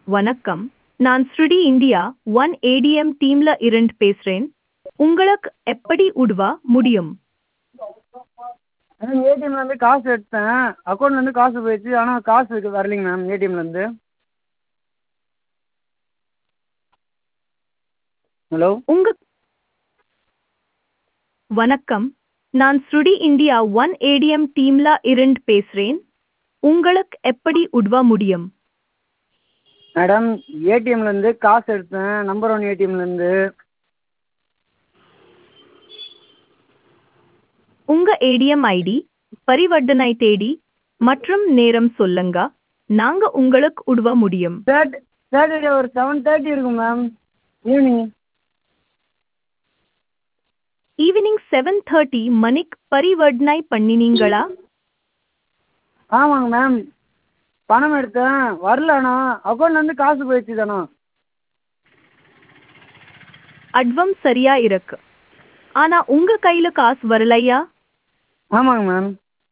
வணக்கம். நான் ஸ்ருடி India one ATM டீம்ல இருந்து பேசுறேன். உங்களுக்கு எப்படி உதவ முடியும்? மேம் ஏடிஎம்லேருந்து காசு எடுத்தேன். அக்கௌண்ட்லேருந்து காசு போயிடுச்சு. ஆனால் காசு வரலைங்க மேம் ஏடிஎம்லேருந்து. ஹலோ. வணக்கம். நான் ஸ்ருடி இந்தியா ஒன் ஏடிஎம் டீம்ல இருந்து பேசுறேன். உங்களுக்கு எப்படி உதவ முடியும்? மேடம் ஏடிஎம்லேருந்து காசு எடுத்தேன். நம்பர் 1 ஏடிஎம்லேருந்து. உங்க ஏடிஎம் ஐடி, பரிவர்த்தனை தேதி மற்றும் நேரம் சொல்லுங்க. நாங்க உங்களுக்கு உதவ முடியும். சாட்டர்டே ஒரு 7:30 இருக்கும் மேம் ஈவினிங். ஈவினிங் 7:30 மணிக்கு பரிவர்த்தனை பண்ணினீங்களா? ஆமாங்க மேம். பணம் எடுத்தேன் வரலண்ணா. அக்கௌண்ட்லேருந்து காசு போயிடுச்சு தானே. அட்வம் சரியா இருக்கு. ஆனா உங்க கையில காசு வரலையா? ஆமாங்க மேம்.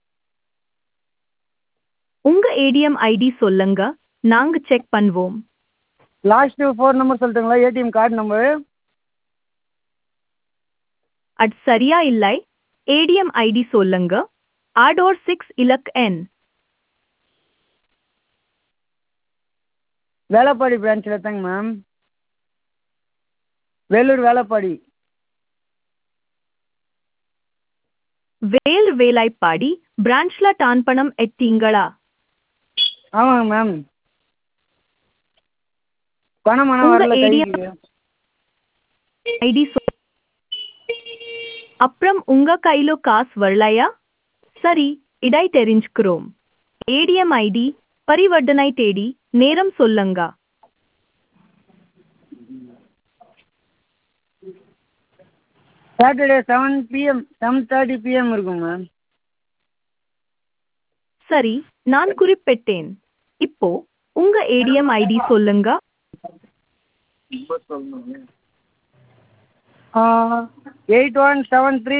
உங்க ஏடிஎம் ஐடி சொல்லுங்க. நாங்க செக் பண்ணுவோம். லாஸ்ட் 4 நம்பர் சொல்லட்டுங்களா ஏடிஎம் கார்டு நம்பரு? அது சரியா இல்லை. ஏடிஎம் ஐடி சொல்லுங்க. ஆடோர் 6 இலக்க எண். வேலப்பாடி பிரான்ச்சில் தாங்க மேம். வேலூர் வேலப்பாடி. வேலைப்பாடி பிரான்ச்ல டான் பணம் எட்டீங்களா? ஆமாங்க மேம். பணம் உங்க வரல ஏடிஎம் கைக்கு. ஐடி அப்புறம் உங்க கையில காசு வரலையா? சரி, இடை தெரிஞ்சுக்கிறோம். ஏடிஎம் ஐடி, பரிவர்த்தனை தேதி, நேரம் சொல்லுங்க. சாட்டர்டே 7 PM 7:30 PM இருக்கும் மேம். சரி, நான் குறிப்பிட்டேன். இப்போ உங்க ஏடிஎம் ஐடி சொல்லுங்க. 8173.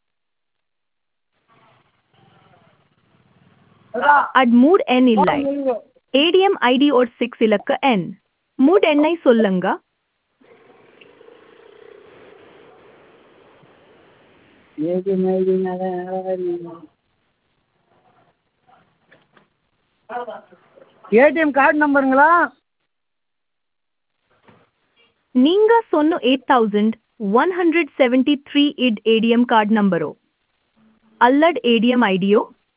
அட் மூட் எண் இல்லை. ஏடிஎம் ஐடி ஒரு 6 இலக்க எண். மூட் எண்ணை சொல்லுங்க. ஏடிஎம் கார்டு நம்பருங்களா? நீங்க சொன்ன 8173 இட் ஏடிஎம் கார்டு நம்பரோ அல்லது ஏடிஎம் ஐடியோ?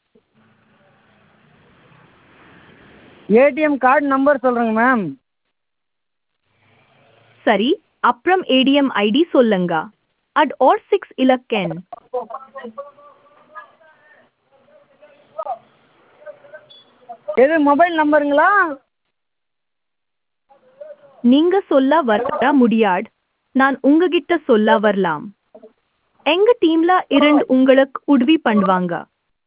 ஏடிஎம் கார்டு நம்பர் சொல்கிறேங்க மேம். சரி, அப்புறம் ஏடிஎம் ஐடி சொல்லுங்க. அட் ஓர் 6 இலக்க எண். எது மொபைல் நம்பருங்களா? நீங்க சொல்ல வர முடியாது. நான் உங்ககிட்ட சொல்ல வரலாம். எங்க டீம்ல இருந்து உங்களுக்கு உதவி பண்ணுவாங்க.